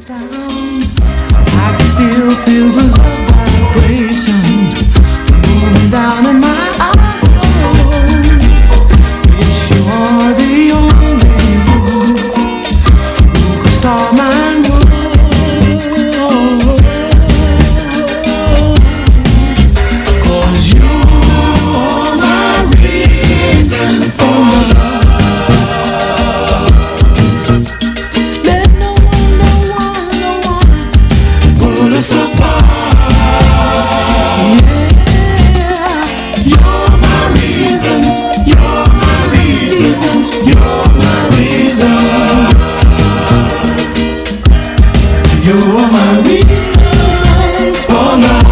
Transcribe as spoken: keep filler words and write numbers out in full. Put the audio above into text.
down. I can still feel the love vibrations moving down in my soul. Yes, you are the only one who can start my world. 'Cause you are my reason for love. Let no one, no one, no one pull us apart. Yeah, you're my reason, you're my reason, you're my reason. You're my reasons for love.